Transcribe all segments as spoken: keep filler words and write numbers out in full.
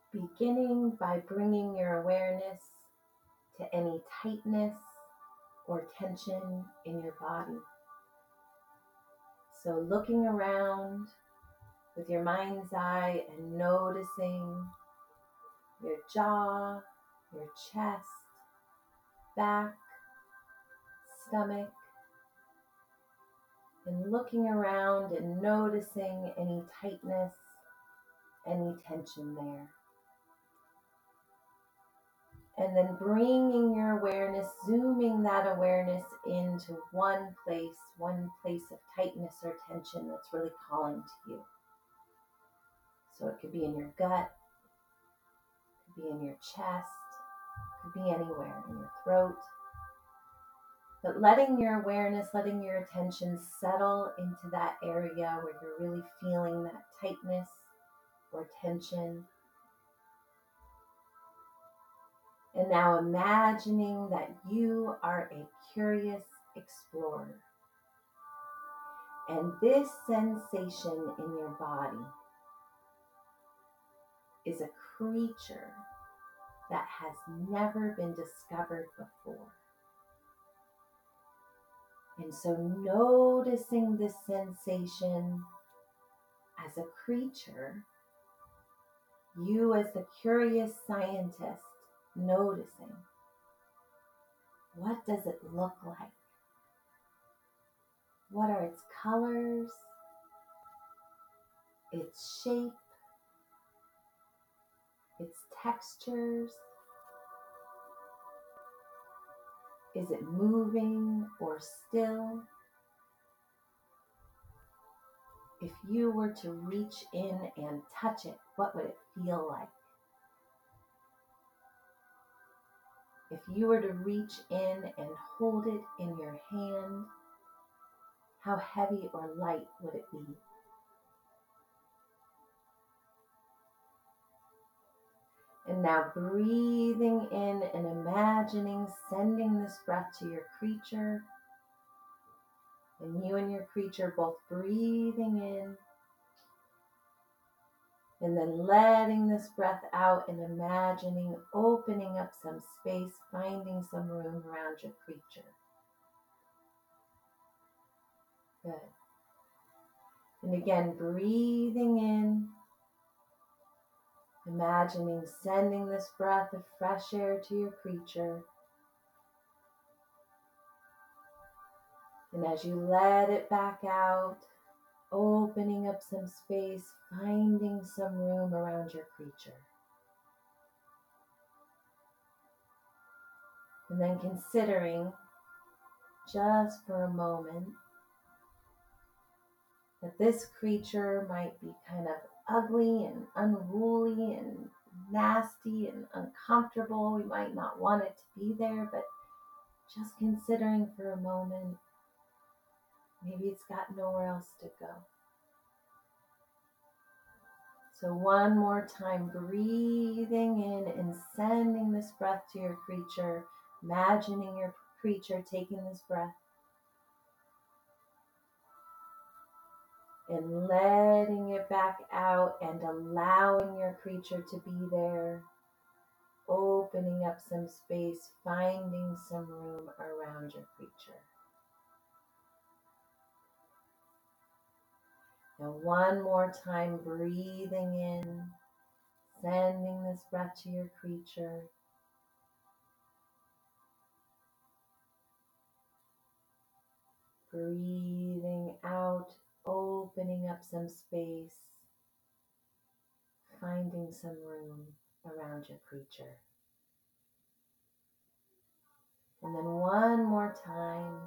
beginning by bringing your awareness to any tightness or tension in your body. So looking around with your mind's eye and noticing your jaw, your chest, back, stomach, and looking around and noticing any tightness, any tension there. And then bringing your awareness, zooming that awareness into one place, one place of tightness or tension that's really calling to you. So it could be in your gut, it could be in your chest, it could be anywhere, in your throat. But letting your awareness, letting your attention settle into that area where you're really feeling that tightness or tension. And now imagining that you are a curious explorer. And this sensation in your body is a creature that has never been discovered before. And so noticing this sensation as a creature, you as the curious scientist noticing, what does it look like? What are its colors, its shape, its textures? Is it moving or still? If you were to reach in and touch it, what would it feel like? If you were to reach in and hold it in your hand, how heavy or light would it be? And now breathing in and imagining sending this breath to your creature. And you and your creature both breathing in. And then letting this breath out and imagining opening up some space, finding some room around your creature. Good. And again, breathing in. Imagining sending this breath of fresh air to your creature. And as you let it back out, opening up some space, finding some room around your creature. And then considering, just for a moment, that this creature might be kind of ugly and unruly and nasty and uncomfortable. We might not want it to be there, but just considering for a moment, maybe it's got nowhere else to go. So one more time, breathing in and sending this breath to your creature, imagining your creature taking this breath. And letting it back out and allowing your creature to be there, opening up some space, finding some room around your creature. Now one more time, breathing in, sending this breath to your creature. Breathing out, opening up some space, finding some room around your creature. And then one more time,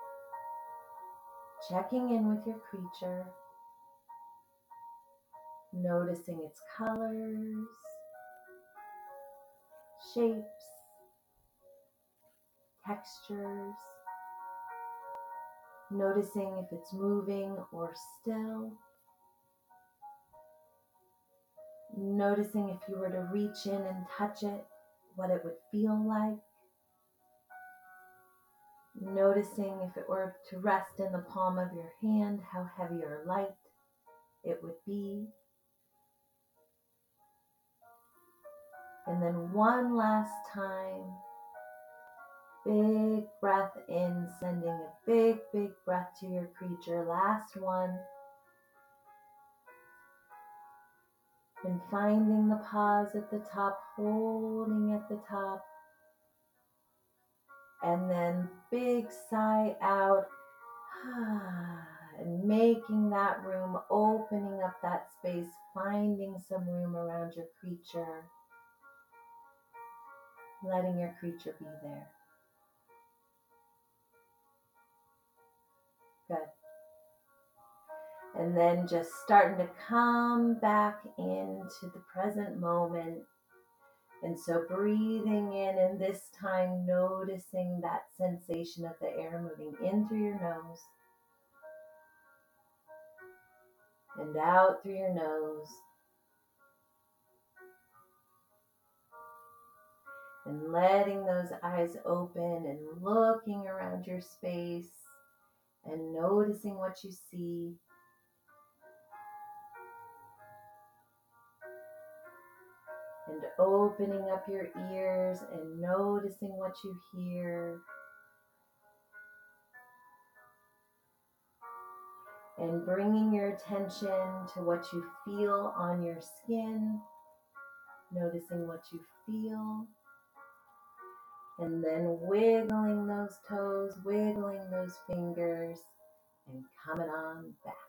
checking in with your creature, noticing its colors, shapes, textures, noticing if it's moving or still, noticing if you were to reach in and touch it, what it would feel like, noticing if it were to rest in the palm of your hand, how heavy or light it would be. And then one last time, big breath in, sending a big, big breath to your creature. Last one. And finding the pause at the top, holding at the top. And then big sigh out. And making that room, opening up that space, finding some room around your creature. Letting your creature be there. Good. And then just starting to come back into the present moment. And so breathing in, and this time noticing that sensation of the air moving in through your nose and out through your nose. And letting those eyes open and looking around your space and noticing what you see. And opening up your ears and noticing what you hear. And bringing your attention to what you feel on your skin. Noticing what you feel. And then wiggling those toes, wiggling those fingers, and coming on back.